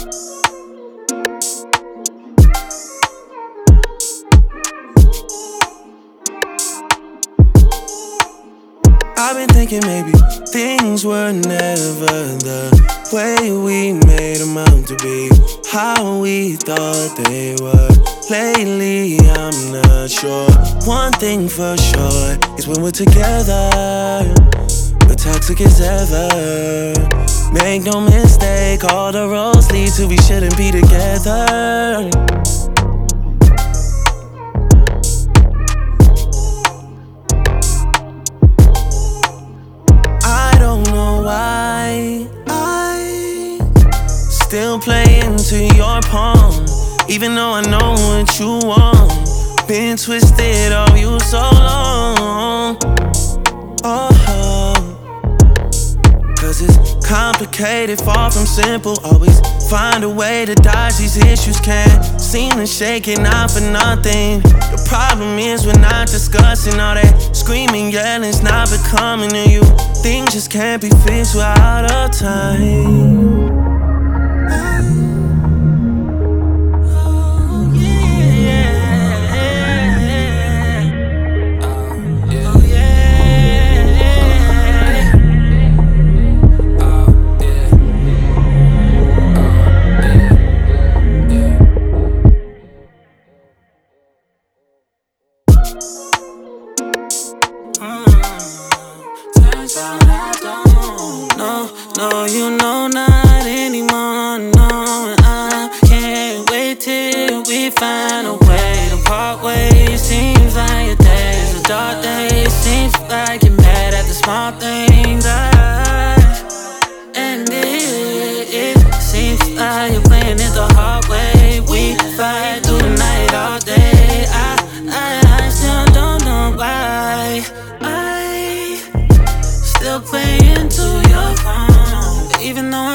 I've been thinking maybe things were never the way we made them out to be, how we thought they were. Lately, I'm not sure. One thing for sure is when we're together, we're toxic as ever. Make no mistake, all the roads lead to we shouldn't be together. I don't know why I still play into your palm, even though I know what you want. Been twisted of you so long. Cause it's complicated, far from simple. Always find a way to dodge these issues. Can't seem to shake it, not for nothing. The problem is we're not discussing all that screaming, yelling's not becoming to you. Things just can't be fixed without a time. Turns out I don't know, no, you know not anymore, no. And I can't wait till we find a way to part ways. Seems like your days are dark days. Seems like you're mad at the small things. And it seems like you're playing it the hard way. We fight through the night all day. I still don't know why I still play into your phone, even though